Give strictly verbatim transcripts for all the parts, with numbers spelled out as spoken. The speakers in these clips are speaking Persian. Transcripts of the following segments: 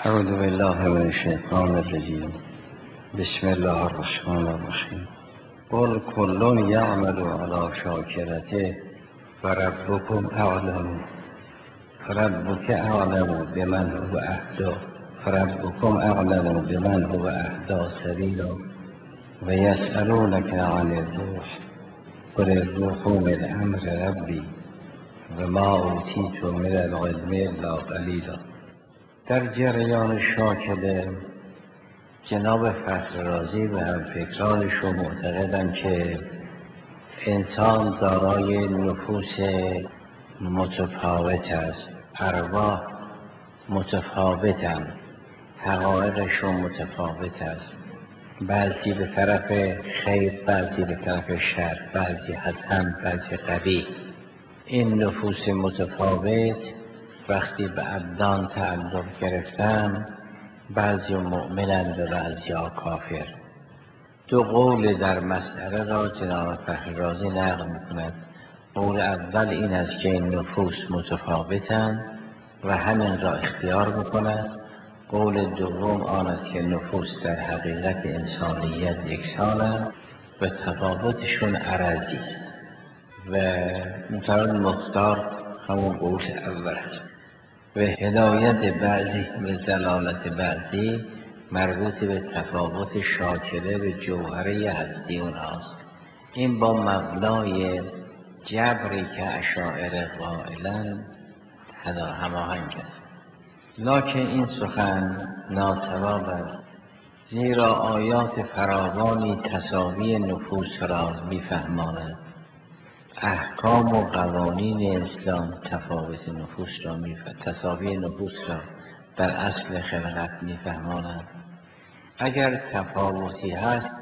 اعوذ بالله من الشیطان الرجیم. بسم الله الرحمن الرحیم. قل کل یعمل علی شاکرته فربکم اعلم فربک اعلم بمن هو اهدی فربکم اعلم بمن هو اهدی سبیلا و یسألونک عن الروح قل الروح من امر ربی و ما اوتیتم من العلم الا قلیلا. در جریان شاکله جناب فخر رازی و همفکرانشون معتقدند که انسان دارای نفوس متفاوت است، ارواح متفاوتند، حقایقشون متفاوت است، بعضی به طرف خیر، بعضی به طرف شر، بعضی حسن، بعضی قبیح. این نفوس متفاوت وقتی به ابدان تعلق گرفتن، بعضی مؤمنند و بعضی ها کافر. دو قول در مسئله را جناب فخر رازی نقل میکند. قول اول این است که این نفوس متفاوتند و همین را اختیار میکنند. قول دوم آن است که نفوس در حقیقت انسانیت یکسانند و تفاوتشون عرضی است و مثلا مختار همون قول اول است و هدایت بعضی و زلالت بعضی مربوط به تفاوت شاکله به جوهره هستی اونهاست. این با مبنای جبری که اشاعره قائلن هماهنگ است، لکن این سخن ناصواب است، زیرا آیات فراوانی تساوی نفوس را میفهماند. احکام و قوانین اسلام تفاوت نفوس را میفهماند، تساوی نفوس را در اصل خلقت میفهماند. اگر تفاوتی هست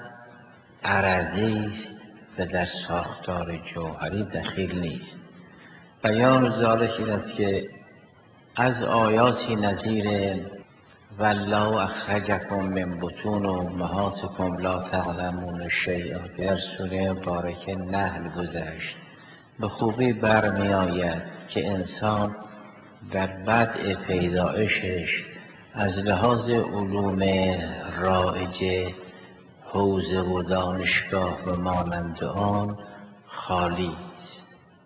عرضی است و در ساختار جوهری دخیل نیست. بیان ذالک این است که از آیاتی نظیر والله اخرجکم من بطون امهاتکم لا تعلمون شیئا که در سوره مبارکه نحل گذشت به خوبی برمی آید که انسان در بدء پیدایشش از لحاظ علوم رایج حوزه و دانشگاه و مانند آن خالی است.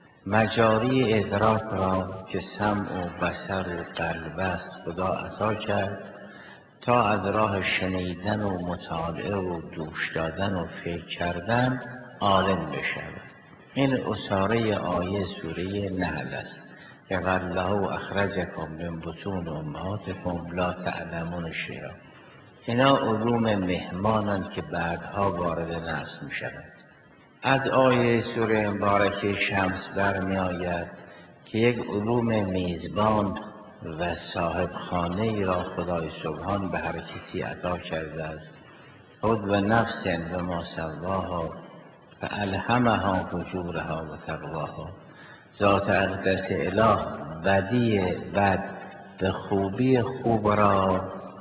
مجاری ادراک را که سمع و بصر و قلب است خدا عطا کرد تا از راه شنیدن و مطالعه و دوش دادن و فکر کردن عالم بشود. این اصاره آیه سوره نحل است که والله اخرجکم من بطون امهاتکم لا تعلمون شیئا. اینا علوم مهمانند که بعدها وارد نفس می شود. از آیه سوره مبارکه شمس برمی آید که یک علوم میزبان و صاحب خانه ای را خدای سبحان به هر کسی عطا کرده است. خود و نفس و ما سواها فالهمها فجورها و تقواها. ذات اقدس اله بدی بد و خوبی خوب را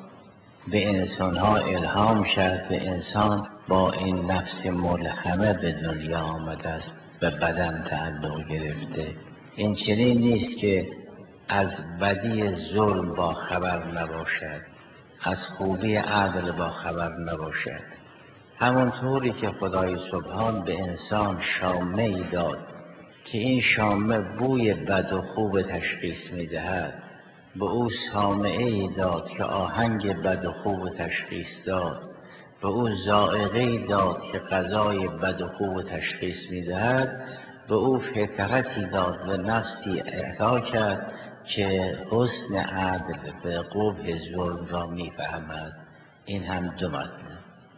به انسان ها الهام شد و انسان با این نفس ملهمه به دنیا آمده است و بدن تعلق گرفته. این چنین نیست که از بدی ظلم با خبر نباشد، از خوبی عدل با خبر نباشد. همونطوری که خدای سبحان به انسان شامه ای داد که این شامه بوی بد و خوب تشخیص می دهد، به او سامعه ای داد که آهنگ بد و خوب تشخیص داد، به او ذائقه ای داد که غذای بد و خوب تشخیص می دهد، به او فطرتی داد و نفسی اعطا کرد که حسن عدل و قبح ظلم را می فهمد. این هم دو مطلب.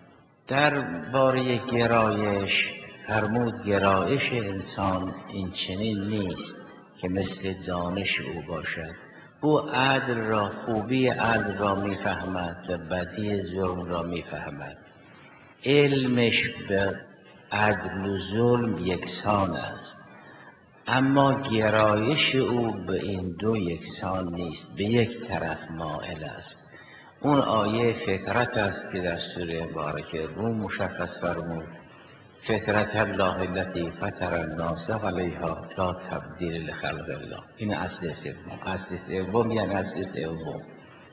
در باره گرایش فرمود گرایش انسان این چنین نیست که مثل دانش او باشد. او عدل را، خوبی عدل را می فهمد و بدی ظلم را می فهمد. علمش به عدل و ظلم یکسان است، اما گرایش او به این دو یکسان نیست، به یک طرف مائل است. اون آیه فطرت است که در سوره مبارکه روم مشخص فرمود فطرت الله التي فطر الناس علیها لا تبدیل لخلق الله. این اصل سوم. اصل سوم یعنی اصل سوم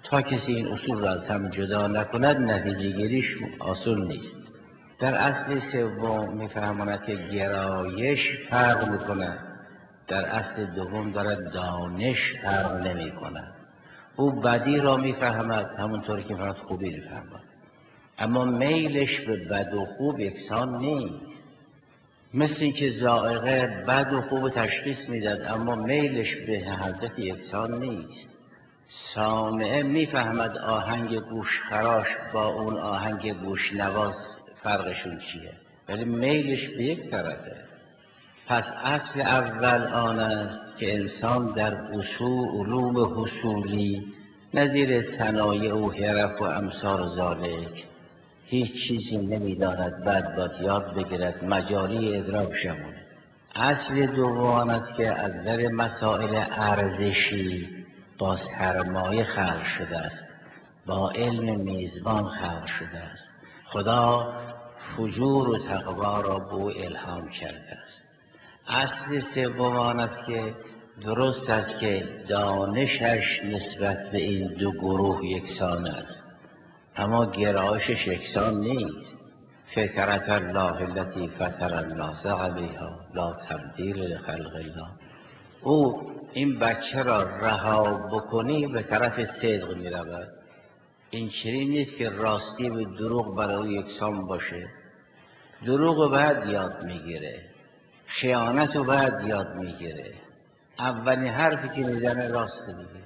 تا کسی این اصول را از هم جدا نکند نتیجه گیریش آسون نیست. در اصل سوم میفهماند که گرایش فرق میکند، در اصل دوم دارد دانش فرق نمی کند. او بدی را میفهمد همونطور که فقط خوبی میفهمد، اما میلش به بد و خوب یکسان نیست. مثل این که ذائقه بد و خوب تشخیص میداد اما میلش به هر یکسان نیست. سامعه میفهمد آهنگ گوشخراش با اون آهنگ گوشنواز فرقشون چیه، ولی میلش به یک طرفه. پس اصل اول آن است که انسان در اصول علوم حصولی نظیر صنایع و حرف و امثال ذالک هیچ چیزی نمیداند، بعد باید یاد بگیرد، مجاری ادراک شمونه. اصل دوم آن است که از نظر مسائل ارزشی با سرمایه خلق شده است، با علم میزبان خلق شده است. خدا فجور و تقوا را به او الهام کرده است. اصل سوم آن است که درست است که دانشش نسبت به این دو گروه یکسان است، اما گرایشش یکسان نیست. فطرت الله التي فطر الناس علیها لا تبدیل لخلق الله. او این بچه را رها بکنی به طرف صدق می رود. این چنین نیست که راستی و دروغ برای او یکسان باشه. دروغ بعد یاد میگیره، خیانت و بعد یاد میگیره، اولین حرفی که میزنه راست دیگه.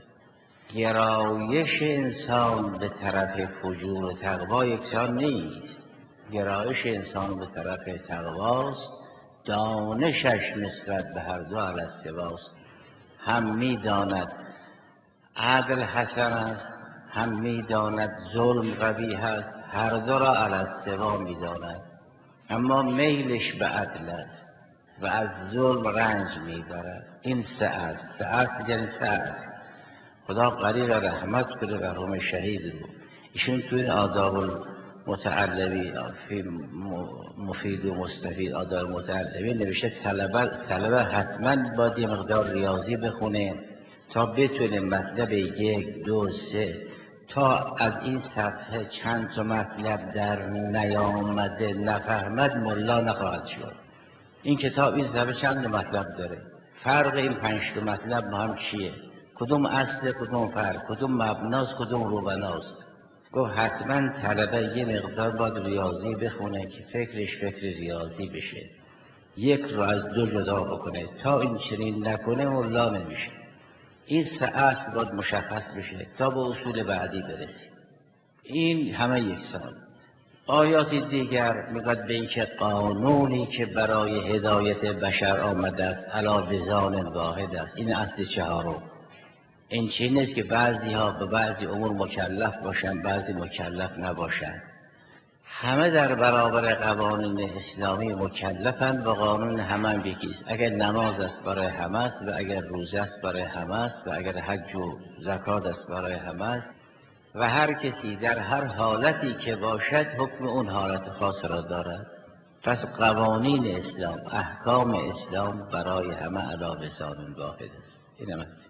گرایش انسان به طرف فجور و تقوا یکسان نیست. گرایش انسان به طرف تقواست، دانشش نسبت به هر دو علی السواست. هم میداند عدل حسن است، هم میداند ظلم قبیح است، هر دو را علی السوا میداند، اما میلش به عدل است و از ظلم رنج میبرد. این سه است. سه است یعنی سه است. خدا غریق رحمت کنه مرحوم شهید رو. ایشون توی این آداب المتعلمی فی مفید و مستفید آداب متعلمی نوشته طلبه طلبه حتما باید یه مقدار ریاضی بخونه تا بتونه مطلب یک دو سه تا از این صفحه چند تا مطلب در نیامده نفهمد ملا نخواهد شد. این کتاب این صفحه چند مطلب داره، فرق این پنج تا مطلب با هم چیه، کدوم اصل کدوم فرق، کدوم مبناست کدوم روبناست. گفت حتما طلبه یه مقدار باید ریاضی بخونه که فکرش فکر ریاضی بشه، یک رو از دو جدا بکنه. تا این چنین نکنه ملا نمیشه. این سه اصل باید مشخص بشه تا به اصول بعدی برسیم. این همه یکسان. آیات دیگر میگوید به اینکه قانونی که برای هدایت بشر آمده است علی بزان واحد است. این اصل چهارم. این چیز نیست که بعضی ها به بعضی امور مکلف باشن بعضی مکلف نباشن. همه در برابر قوانین اسلامی مکلفند و قانون همه هم یکیست. اگر نماز است برای همه است و اگر روزه است برای همه است و اگر حج و زکات است برای همه است و هر کسی در هر حالتی که باشد حکم اون حالت خاص را دارد. پس قوانین اسلام، احکام اسلام برای همه علی لسان واحد است. این هم است.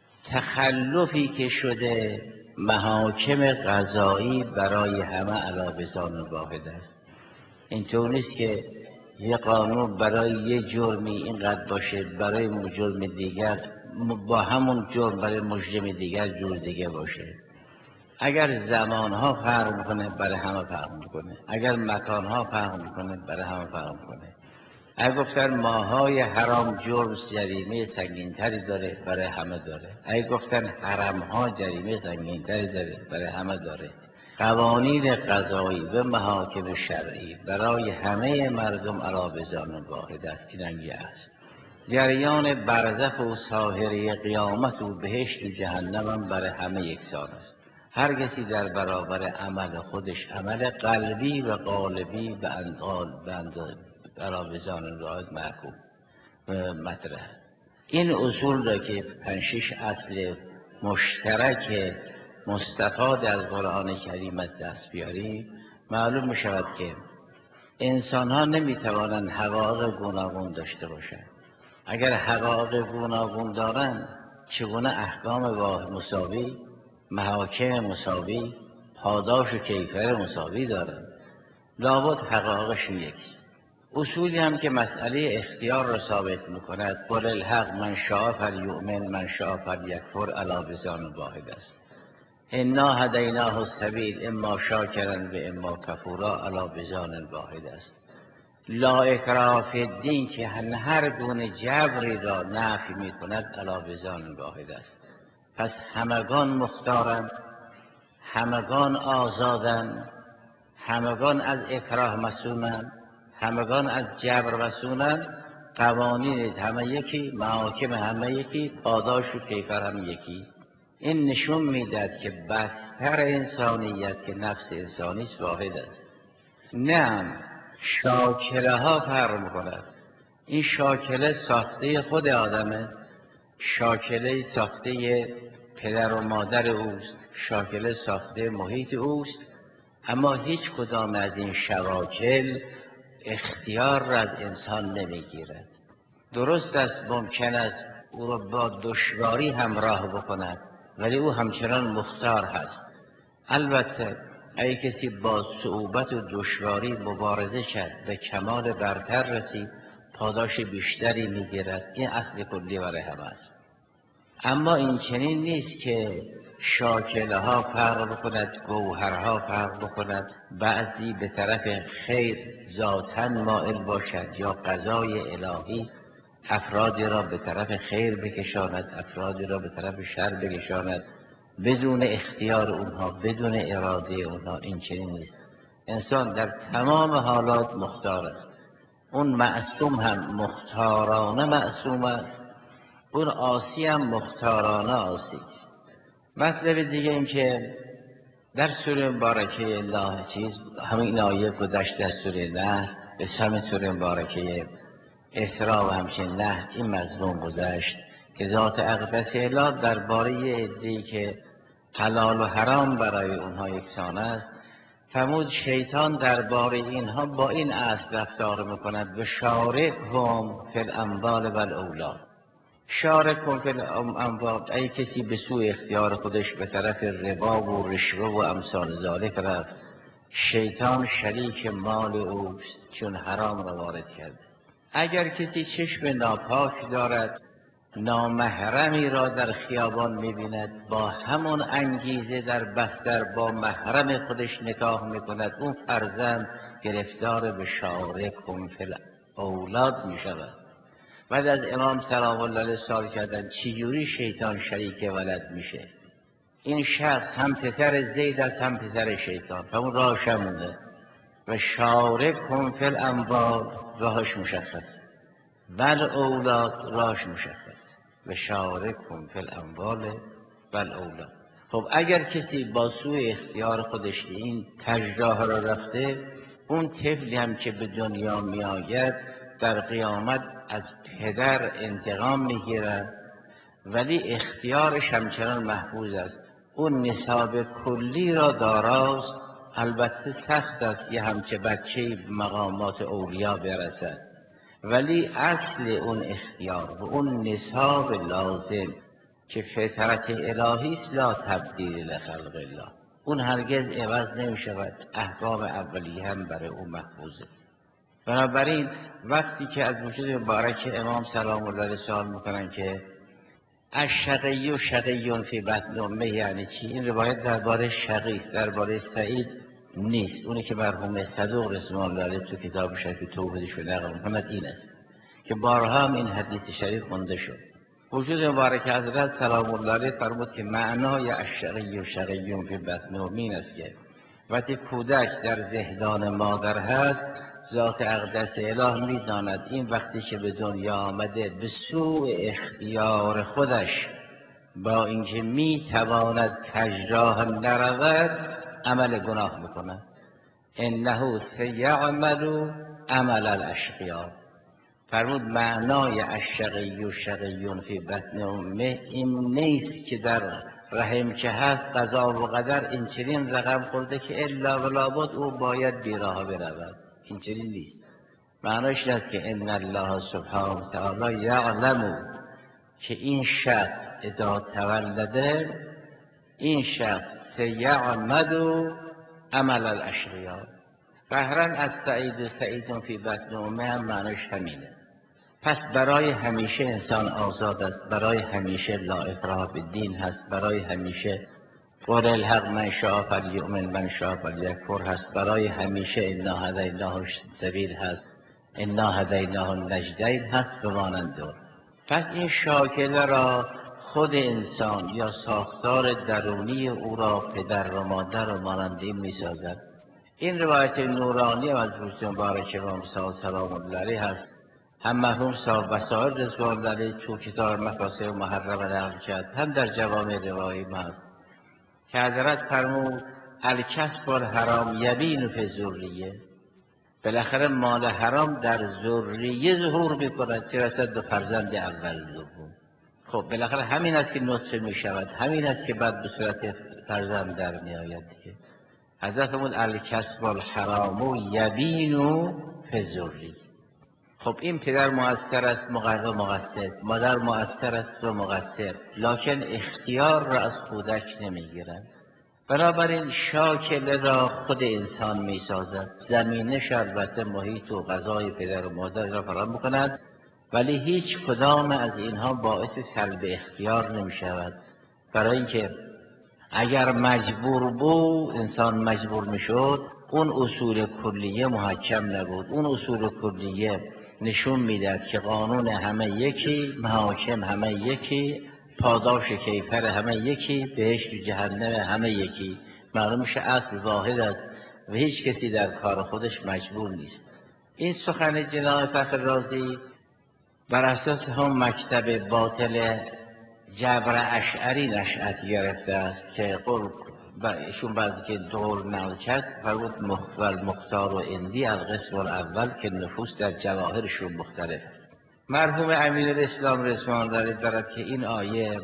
تخلفی که شده محاکم قضایی برای همه علی لسان واحد است. اینطور نیست که یه قانون برای یه جرمی اینقدر باشه برای جرم دیگر با همون جرم برای مجرم دیگر جور دیگه باشه. اگر زمانها فرق میکنه برای همه فرق میکنه، اگر مکانها فرق میکنه برای همه فرق میکنه. اگر گفتن ماهای حرام جرم جریمه سنگینتری داره برای همه داره، اگر گفتن حرمها جریمه سنگینتری داره برای همه داره. قوانین قضایی و محاکم شرعی برای همه مردم علی لسان واحد است. این انگیه است. جریان برزخ و ساحره قیامت و بهشت و جهنم هم برای همه یکسان است. هر کسی در برابر عمل خودش عمل قلبی و قالبی به انقال به اندازه علی لسان واحد محکوم مطرح. این اصول را که پنج شش اصل مشترک مستفاد از قرآن کریم دست بیاریم معلوم می شود که انسان ها نمی توانند حقایق گوناگون داشته باشند. اگر حقایق گوناگون دارند چگونه احکام واحد مساوی محاکم مساوی، پاداش و کیفر مساوی دارند. لابد حقایقش یکیست. اصولی هم که مسئله اختیار را ثابت میکند، قل الحق من شاء فلیؤمن من شاء فلیکفر علی لسان واحد است. انا هدیناه السبیل اما شاکرا و اما کفورا علی لسان واحد است. لا اکراه فی الدین که هر گونه جبری را نفی میکند علی لسان واحد است. پس همگان مختارند، همگان آزادند، همگان از اکراه مسونند، همگان از جبر مسونند، قوانین همه یکی، محاکم همه یکی، پاداش و کیفر هم یکی. این نشون میدهد که بستر انسانیت که نفس انسانی است واحد است. نه شاکله ها فرق میکند. این شاکله ساخته خود آدمه، شاکله ساخته پدر و مادر اوست، شاکله ساخته محیط اوست، اما هیچ کدام از این شواکل اختیار را از انسان نمیگیرد. درست است ممکن است او را با دشواری همراه بکند، ولی او همچنان مختار هست. البته اگه کسی با صعوبت و دشواری مبارزه کرد به کمال برتر رسید، پاداش بیشتری میگیرد. این اصل کلی برای همه است. اما این چنین نیست که شاکله ها فرق بکند، گوهرها فرق بکند، بعضی به طرف خیر ذاتاً مائل باشد یا قضای الهی افرادی را به طرف خیر بکشاند، افرادی را به طرف شر بکشاند بدون اختیار اونها، بدون اراده اونها. این چنین نیست. انسان در تمام حالات مختار است. اون معصوم هم مختارانه معصوم است، اون عاصی هم مختارانه عاصی است. مطلب دیگه این که در سوره مبارکه الله چیز همین آیه گذشته از سوره نحل به همین سوره مبارکه اسراء و همچنین نحل این مضمون گذشت که ذات اقدس اله درباره عده‌ای که حلال و حرام برای اونها یکسان است فرمود شیطان درباره اینها با این اصل رفتار میکند و شارکهم فی الاموال و الاولاد. شارکهم فی الاموال، ای کسی به سوی اختیار خودش به طرف ربا و رشوه و امثال ذالک رفت، شیطان شریک مال اوست چون حرام را وارد کرده. اگر کسی چشم ناپاک دارد، نامحرمی را در خیابان می‌بیند، با همون انگیزه در بستر با محرم خودش نکاح می‌کند، اون فرزند گرفتار به شارکهم فی الاولاد می‌شود. بعد از امام سلام الله علیه سوال کردن چجوری شیطان شریک ولد میشه؟ این شخص هم پسر زید است هم پسر شیطان، همون راهش همونه. و شارکهم فی الاموال راهش مشخص، ول اولاد راهش مشخص، و شارکهم فی الاموال ول اولاد. خب اگر کسی با سوی اختیار خودش این کژراه را رفته، اون طفلی هم که به دنیا می آید در قیامت از پدر انتقام میگیرد، ولی اختیارش همچنان محفوظ است. اون نصاب کلی را داراست. البته سخت است یه همچه بچه مقامات اولیا برسد، ولی اصل اون اختیار و اون نصاب لازم که فطرت الهی است لا تبدیل لخلق الله، اون هرگز عوض نمی شود. احکام اولیه هم برای اون محفوظه. بنابراین وقتی که از وجود مبارک امام سلام الله علیه سوال میکنن که الشقی و شقی فی بطن امه یعنی چی؟ این روایت درباره شقی است، درباره سعید نیست. اونی که مرحوم صدوق رحمه الله علیه تو کتاب شریف توحیدش نقل می‌کند این است که بارها هم این حدیث شریف خونده شد. وجود مبارک حضرت سلام الله علیه فرمود که معنای الشقی و شقی فی بطن امه این است که وقتی کودک در زهدان مادر هست، ذات اقدس اله میداند این وقتی که به دنیا آمده به سوء اختیار خودش با اینکه میتواند کژراه نرود عمل گناه میکند. انه سیعمل عمل الاشقیاء. فرمود معنای الشقی و شقی فی بطن امه این نیست که در رحم که هست قضا و قدر این چنین رقم خورده که الا و لابد او باید بیراه برود. این چنین نیست. معناش این است که ان الله سبحانه و تعالی یعلم که این شخص اذا تولده این شخص سیعمد عمل الاشقیا. قهرن از سعید و سعید فی بطن امه هم معنیش همینه. پس برای همیشه انسان آزاد است، برای همیشه لا اکراه بالدین هست، برای همیشه قل الحق من شاء فلیؤمن من شاء فلیکفر هست، برای همیشه انا هدیناه السبیل هست، انا هدیناه النجدین هست و مانند آن. پس این شاکله را خود انسان یا ساختار درونی او را پدر و مادر و مانند این می سازد. این روایت نورانی از وجود مبارک امام صادق سلام الله علیه هست. هم مرحوم صاحب وسائل رضوان الله علیه تو کتاب مفاسد محرمه نقل کرد، هم در جوامع روایی هست که حضرت فرمود الکسب الحرام یبین فی الذریه. بالاخره مال حرام در ذریه ظهور میکند، چه رسد به فرزند اول دوم. خب بالاخره همین است که نطفه می شود، همین است که بعد به صورت فرزند در می آید دیگه. حضرت فرمود الکسب الحرام یبین فی الذریه. خب این پدر مؤثر است و مقصر، مادر مؤثر است و مقصر، لکن اختیار را از کودک نمیگیرند. بنابراین شاکله را خود انسان می سازد. زمینش البته محیط و غذای پدر و مادر را فراهم می‌کند، ولی هیچ کدام از اینها باعث سلب اختیار نمی شود. برای اینکه اگر مجبور بود انسان مجبور می شد، اون اصول کلیه محکم نبود. اون اصول کلیه نشون میداد که قانون همه یکی، محاکم همه یکی، پاداش کیفر همه یکی، بهشت و جهنم همه یکی. معلوم میشه اصل واحد است و هیچ کسی در کار خودش مجبور نیست. این سخن جناب فخر رازی بر اساس هم مکتب باطل جبر اشعری نشأت گرفته است که قول ایشون بعضی که دور نقل کرد فرمود مختار مختار و اندی القسم الاول که نفوس در جواهرشون مختلف. مرحوم امیر الاسلام رضوان الله علیه دارد که این آیه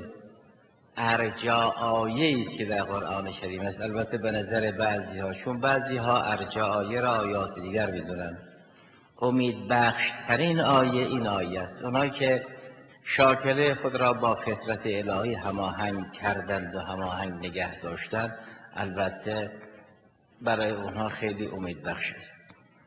ارجا آیه است که در قرآن شریف است. البته به نظر بعضی ها، چون بعضی ها ارجا آیه را آیات دیگر میدونند، امید بخش ترین آیه این آیه است. اونایی که شاکله خود را با فطرت الهی هماهنگ کردند و هماهنگ نگه داشتند، البته برای اونها خیلی امید بخش است.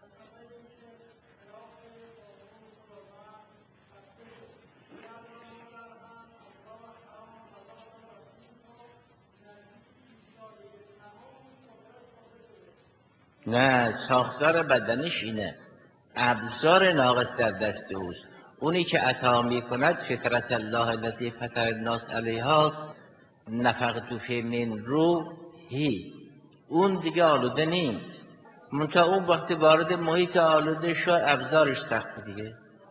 نه، ساختار بدنش اینه، ابزار ناقص در دست اوست. اونی که عطا می کند فطرت الله التي فطر الناس علیها است، نفخت فیه من روحی، اون دیگه آلوده نیست. منتها اون وقتی وارد محیط آلوده شد ابزارش سخت دیگه.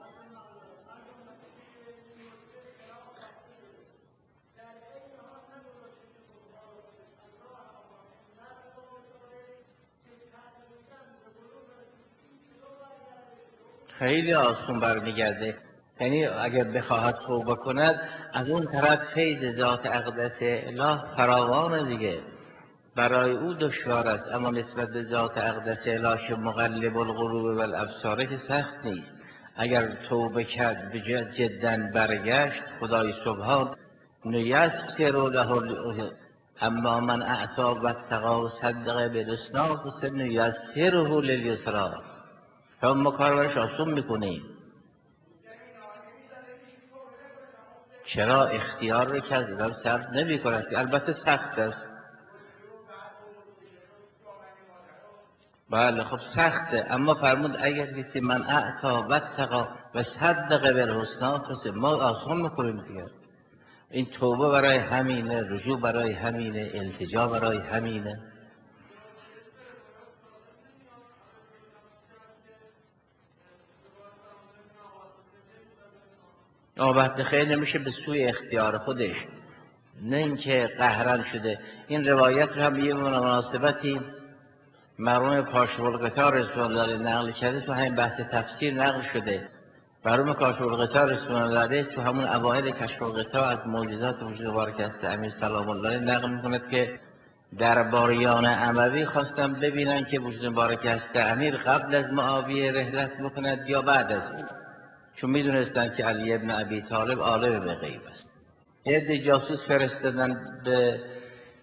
خیلی آسون برمیگرده. یعنی اگر بخواهد توبه کند از اون طرف فیض ذات اقدس اله فراوان دیگه. برای او دشوار است، اما نسبت به ذات اقدس اله که مقلب القلوب و الابصار که سخت نیست. اگر توبه کرد به جدا برگشت، خدای سبحان نیسر له، اما من اعطا و اتقی و صدق بالحسنی فسنیسره للیسری، هم ما کار برش آسون میکنیم. چرا اختیار رو که از آدم صرف نمی کند؟ البته سخت است. بله خب سخته، اما فرمود اگر کسی من اعطا و اتقا و صدق بالحسنی فسنیسره، ما آسون میکنیم دیگه. این توبه برای همینه، رجوع برای همینه، التجا برای همینه. وقت خیلی نمیشه به سوی اختیار خودش، نه اینکه قهرن شده. این روایت رو هم یه مناسبتی مرحوم کاشف الغطا رضوان الله علیه نقل کرده، تو همین بحث تفسیر نقل شده. مرحوم کاشف الغطا رضوان الله علیه تو همون اوایل کشف الغطا از معجزات وجود مبارک است امیر سلام الله علیه نقل میکند که درباریان اموی خواستن ببینن که وجود مبارک است امیر قبل از معاویه رحلت میکند یا بعد از او، چون میدونستن که علی ابن ابی طالب عالم به غیب است. یه عده جاسوس فرستادن به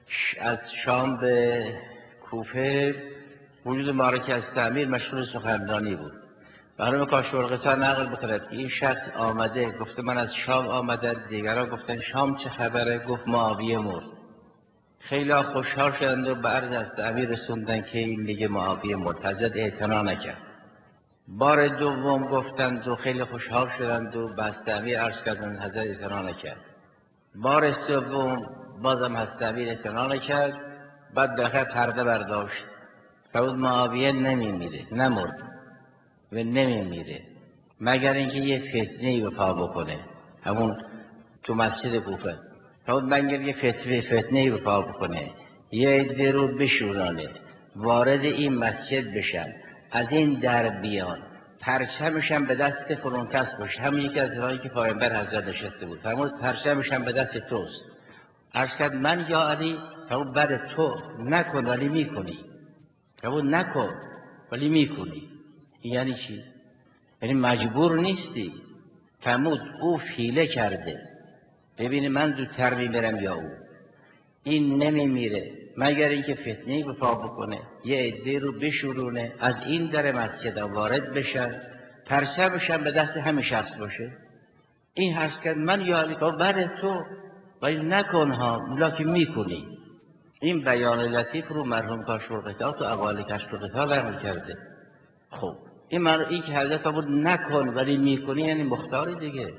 از شام به کوفه وجود مبارک از تعمیر مشغول سخنرانی بود. معلومه کاشورقطار نقل بکند که این شخص آمده گفته من از شام آمدم، دیگران گفتن شام چه خبره؟ گفت معاویه مرد. خیلی خوشحال شدند و به عرض از تعمیر رسوندن که این میگه معاویه مرد. حضرت اعتنا نکرد. بار دوم گفتند و خیلی خوشحال شدند و به از تعمیر عرض کردند، حضرت اعتنا نکرد. بار سوم بازم از تعمیر اعتنا نکرد. بعد بالاخره پرده برداشت. فرمود معاویه نمیمیره، نمرد و نمیمیره مگر اینکه یه فتنه‌ای به پا بکنه. همون تو مسجد کوفه فرمود مگر یه فتنه فتنه‌ای به پا بکنه، یه عده رو بشورانه، وارد این مسجد بشن، از این در بیان، پرچمشم به دست فلان کس باشه. همون یکی از راهی که پایمبر حضرت نشسته بود. فرمود پرچمشم به دست توست. عرض کرد من یا علی؟ فرمود بله تو، نکن ولی میکنی. فرمود نکن ولی میکنی. یعنی چی؟ یعنی مجبور نیستی. فرمود او حیله کرده، ببینه من زودتر میمیرم یا او. این نمیمیره مگر اینکه فتنه‌ای به پا بکنه، یه عده رو بشورونه، از این در مسجد وارد بشن، پرچمش هم به دست همین شخص باشه. این حرف کرد من یا علی؟ بله تو، ولی نکن ها، لکن میکنی. این بیان لطیف رو مرحوم کاشورقطار تو اقوال کاشورقطار نقل کرده. خب این من این که حضرت بود نکن ولی میکنی یعنی مختاری دیگه.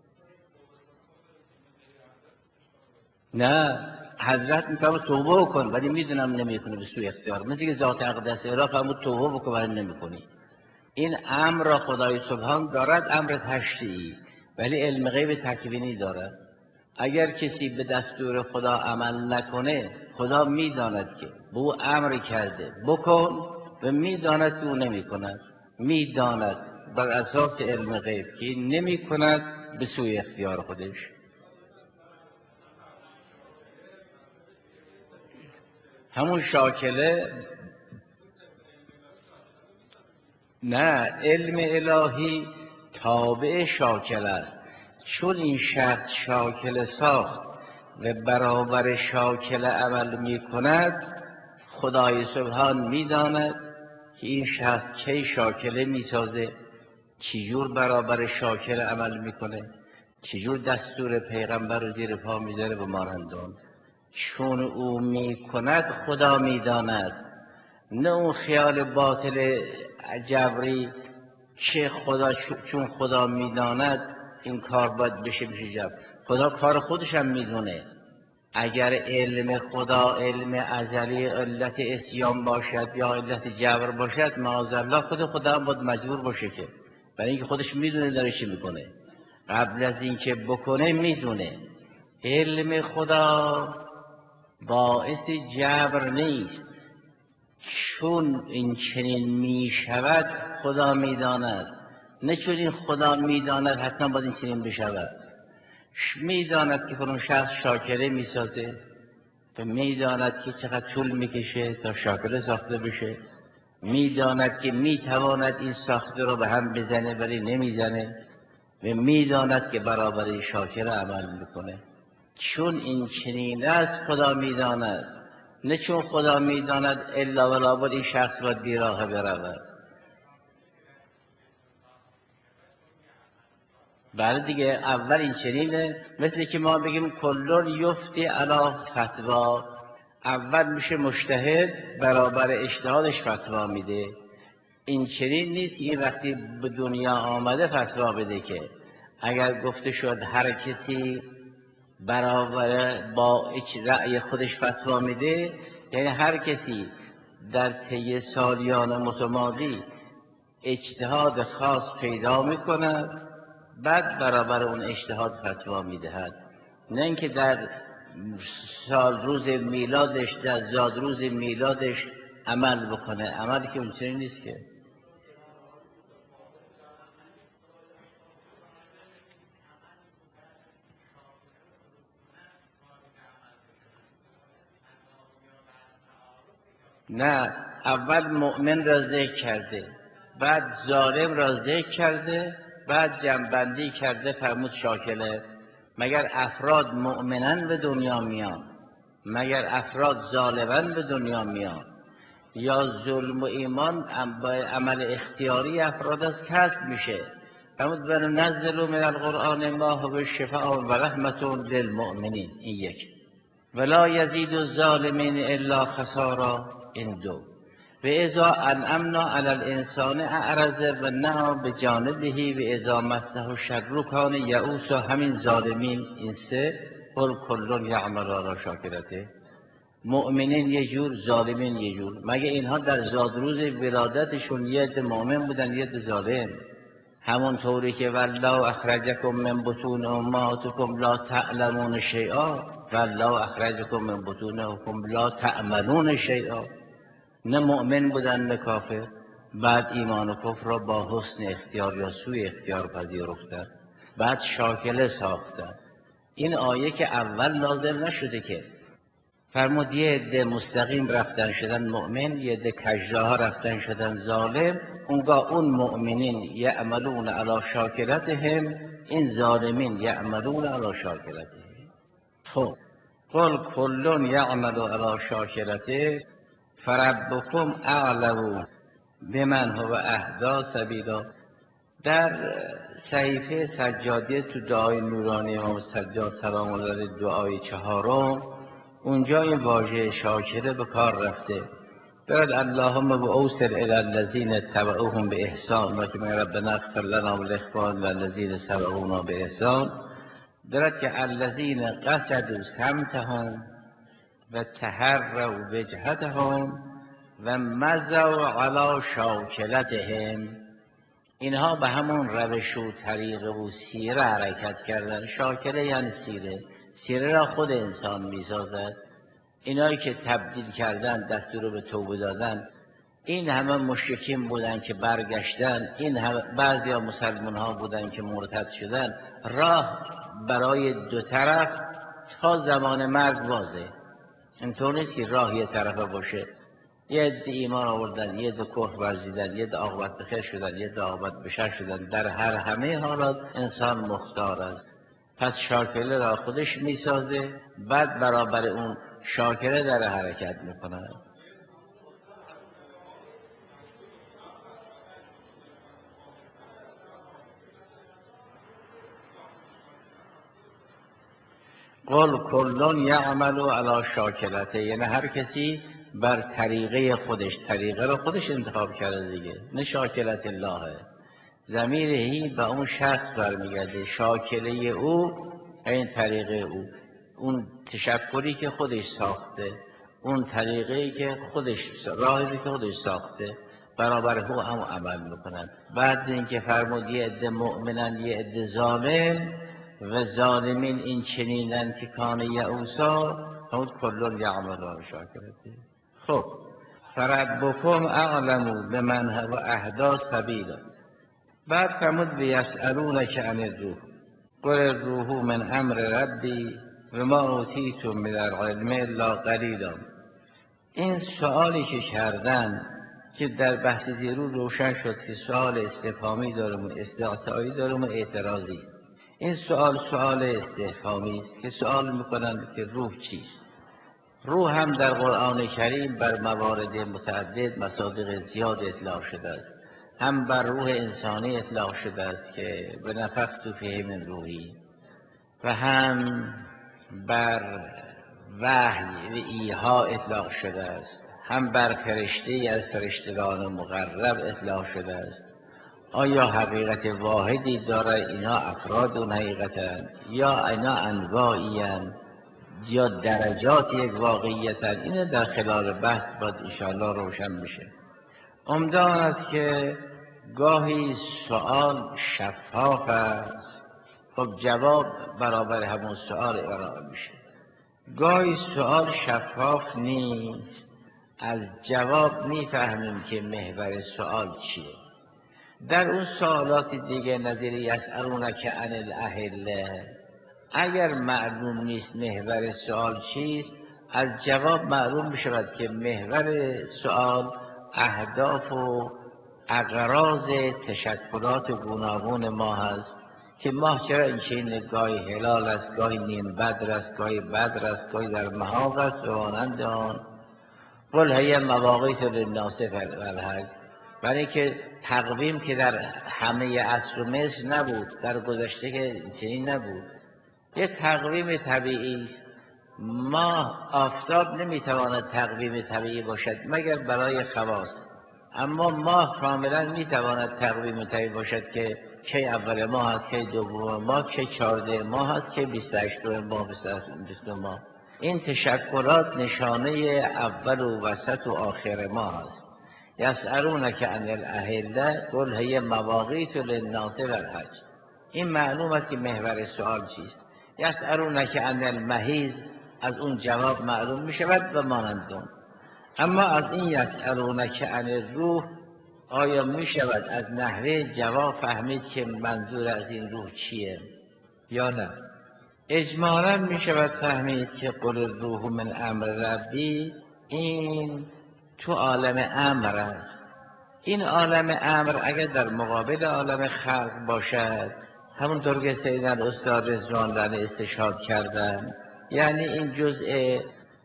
نه حضرت میفرمود توبه کن ولی میدونم نمیکنه به سوی اختیار، مثل که ذات اقدس اله فرمود توبه بکن ولی نمیکنی. این امر را خدای سبحان دارد، امر تشریعی، ولی علم غیب تکوینی دارد. اگر کسی به دستور خدا عمل نکنه، خدا میداند که به او امر کرده بکن و میداند که او نمیکند، میداند بر اساس علم غیب که این نمیکند به سوی اختیار خودش. همون شاکله. نه علم الهی تابع شاکل است. چون این شخص شاکل ساخت و برابر شاکل عمل می کند، خدای سبحان می داند که این شخص کی شاکله می سازه، چجور برابر شاکل عمل می کنه، چجور دستور پیغمبر رو زیر پا می داره و مانندان. چون او می کند خدا می داند، نه اون خیال باطل جبری که خدا چون خدا میداند این کار باید بشه بشه جبر. خدا کار خودش هم میدونه. اگر علم خدا علم ازلی علت اسیان باشد یا علت جبر باشد، معاذالله خود خدا هم باید مجبور باشه که، برای اینکه خودش میدونه داره چی میکنه. قبل از اینکه بکنه میدونه. علم خدا باعث جبر نیست. چون این چنین می شود خدا می داند، نه چون این خدا می داند حتما باید این چنین بشود. می داند که فلان شخص شاکله می سازه و می داند که چقدر طول می کشه تا شاکله ساخته بشه، می داند که می تواند این ساخته رو به هم بزنه ولی نمی زنه و می داند که برابر شاکله عمل میکنه. چون این چنین است خدا می داند، نه چون خدا میداند الا ولا بود این شخص باید بیراه برود. بعد دیگه اول این چنینه، مثل که ما بگیم کلون یفتی علی فتوا. اول میشه مجتهد برابر اجتهادش فتوا میده. این چنین نیست که این وقتی به دنیا آمده فتوا بده، که اگر گفته شد هر کسی برابر با رأی خودش فتوا میده، یعنی هر کسی در طی سالیان متمادی اجتهاد خاص پیدا میکند بعد برابر اون اجتهاد فتوا میدهد، نه اینکه در سال روز میلادش در زاد روز میلادش عمل بکنه. عملی که اون چنین نیست که. نه اول مؤمن را ذکر کرده، بعد ظالم را ذکر کرده، بعد جنبندی کرده فرمود شاکله. مگر افراد مؤمنن به دنیا میان؟ مگر افراد ظالما به دنیا میان؟ یا ظلم و ایمان با عمل اختیاری افراد از کسب میشه؟ فرمود وننزل من القرآن ما هو شفاء و رحمة للمؤمنین. این یک. ولا یزید الظالمین الا خسارا. این دو. و اذا انعمنا علی الانسان اعرض و نأى بجانبه و اذا مسه الشر کان یئوسا. همین ظالمین این سه. قل کل یعمل علی شاکرته. مؤمنین یه جور، ظالمین یه جور. مگه اینها در زادروز ولادتشون یه عده مؤمن بودن یه عده ظالم؟ همون طوری که والله اخرجکم من بطون امهاتکم لا تعلمون شیئا، والله اخرجکم من بطون امهاتکم لا تعملون شیئا. نه مؤمن بودن نه کافر، بعد ایمان و کفر را با حسن اختیار یا سوء اختیار پذیرفتن، بعد شاکله ساختن. این آیه که اول نازل نشده که فرمود یه عده مستقیم رفتن شدن مؤمن، یه عده کژدها رفتن شدن ظالم. اونگاه اون مؤمنین یعملون علی شاکلتهم، این ظالمین یعملون علی شاکلتهم. خب قل کل یعمل علی شاکلته فربکم اعلم بمن هو اهدی سبیلا. در صحیفه سجادیه تو دعای نورانی امام سجاد سلام الله علیه دعای چهارم اونجا این واژه شاکره به کار رفته. برد اللهم و اوصل الی الذین اتبعوهم به احسان و که من ربنا اغفر لنا و لاخواننا الذین سبقونا به احسان. برد که الذین قصدوا سمتهم و تحروا وجهتهم و مضوا علی شاکلتهم. اینها به همون روش و طریقه و سیره حرکت کردن. شاکله یعنی سیره. سیره را خود انسان میسازد. اینایی که تبدیل کردن، دستور به توبه دادن، این همه مشرکین بودن که برگشتن، این همه بعضی ها مسلمان ها بودن که مرتد شدن. راه برای دو طرف تا زمان مرگ واضح. اینطور نیست که راه یه طرفه باشه. یه عده ایمان آوردن، یه عده کفر ورزیدن، یه عده عاقبت به خیر شدن، یه عده عاقبت به شر شدن. در هر همه حالات انسان مختار است. پس شاکله را خودش میسازه، بعد برابر اون شاکله در حرکت میکنه. قل کل یعمل علی شاکلته، یعنی هر کسی بر طریقه خودش، طریقه را خودش انتخاب کرده دیگه، نه شاکلت الله. ضمیر هی به اون شخص برمیگرده. شاکله او این طریقه او، اون تشکلی که خودش ساخته، اون طریقه‌ای که خودش، راهی که خودش ساخته، برابر او هم عمل میکنن. بعد اینکه فرمود یه عده مؤمنن یه عده ظالم و ظالمین این چنینن که کان یئوسا، همون کلون یعمل علی شاکلته. خب فربکم اعلم بمن هو اهدی سبیلا. بعد فرمود بیسألونک عن الروح قل الروح من امر ربی و ما اوتیتم من العلم الا قلیلا. این سوالی که کردن که در بحث دیرو روشن شد که سوال استفهامی دارم و استعطایی دارم و اعتراضی. این سوال سوال استفهامی است که سوال میکنند که روح چیست. روح هم در قرآن کریم بر موارد متعدد مصادیق زیاد اطلاق شده است. هم بر روح انسانی اطلاق شده است که به نفخت فیه من روحی، و هم بر وحی و ایحا اطلاق شده است، هم بر فرشته از فرشتگان مقرب اطلاق شده است. آیا حقیقت واحدی داره؟ اینا افراد اون حقیقتن یا اینا انواعی‌اند یا درجات یک واقعیتن؟ اینه در خلال بحث باید انشاءالله روشن میشه. عمده آن است که گاهی سوال شفاف است، خب جواب برابر همون سوال ارائه میشه. گاهی سوال شفاف نیست، از جواب میفهمیم که محور سوال چیه. در اون سوالات دیگه نظیر یسألونک عن الاهله، اگر معلوم نیست محور سوال چیست، از جواب معلوم میشود که محور سوال اهداف و اغراض تشکلات گوناگون ما هست که ماه چرا این چنین، گاهی هلال است، گاهی نیم بدر است، گاهی بدر است، گاهی در محاق است و مانند آن. قل هی مواقیت للناس والحج، برای که تقویم که در همه عصر و مصر نبود، در گذشته که چنین نبود، یه تقویم طبیعی است. ماه آفتاب نمیتواند تقویم طبیعی باشد مگر برای خواص، اما ماه کاملا میتواند تقویم طبیعی باشد که کی اول ماه هست، کی دوم ماه، کی چهارده ماه هست، کی بیست و هشتم ماه، بیست و نهم ماه. این تشکلات نشانه اول و وسط و آخر ماه است. یسألونک عن الاهله قل هی مواقیت للناس والحج. این معلوم است که محور سوال چیست. یسألونک عن المحیض، از اون جواب معلوم می شود و مانند. اما از این یسألونک عن الروح، آیا می شود از نحوه جواب فهمید که منظور از این روح چیه یا نه؟ اجمالاً می شود فهمید که قل الروح من امر ربی، این تو عالم امر است. این عالم امر اگر در مقابل عالم خلق باشد، همونطور که سیدنا استاد رضوان الله استشهاد کردن، یعنی این جزء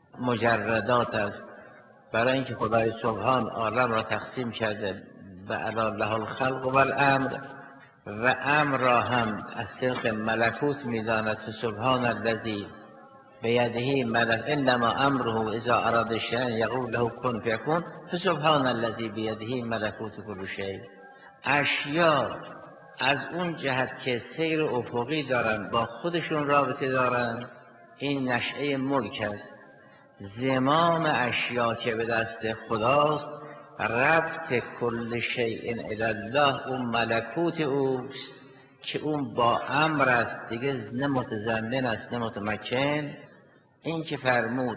مجردات است. برای اینکه خدای سبحان عالم را تقسیم کرده و علی له الخلق و الامر، و امر را هم از صدق ملکوت میداند. فسبحان الذی بیده ملک انما امره اذا اراد شیئا یقول له کن فیکون. فسبحان الذی بیده ملکوت کل شیء. اشیا از اون جهت که سیر افقی دارن، با خودشون رابطه دارن، این نشأه ملک است. زمام اشیا که به دست خداست، ربط کل شیء الی الله، اون ملکوت اوست که اون با امر است دیگه، نه متضمن است نه متمکن. این که فرمود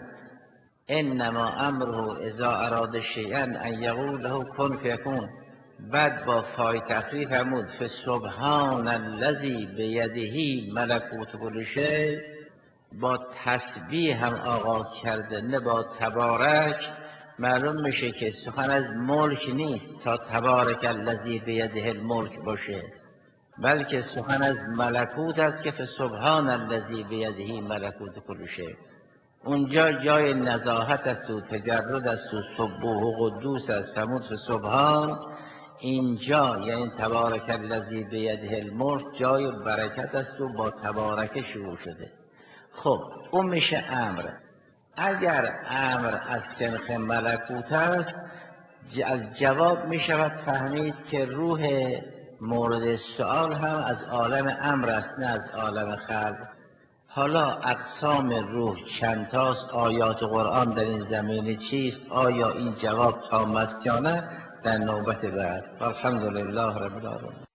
انما امره اذا اراد شیئا ان یقول له کن فیکون، بعد با فای تخفیف فرمود فسبحان الذی بیده ملکوت کل شیء، با تسبیح هم آغاز کرده نه با تبارک. معلوم میشه که سخن از ملک نیست تا تبارک الذی بیده الملک باشه، بلکه سخن از ملکوت است که فسبحان الذی بیده ملکوت کل شیء. اونجا جای نزاهت است و تجرد است و سبوح و قدوس است، فرمود فسبحان. اینجا یعنی تبارک الذی بیده الملک جای برکت است و با تبارک شروع شده. خب اون میشه امر. اگر امر از سنخ ملکوت است، از جواب می شود فهمید که روح مورد سؤال هم از عالم امر است نه از عالم خلق. حالا اقسام روح چند تاست، آیات قرآن در این زمینه چیست، آیا این جواب تام است یا نه، در نوبت بعد. الحمدلله رب العالمین.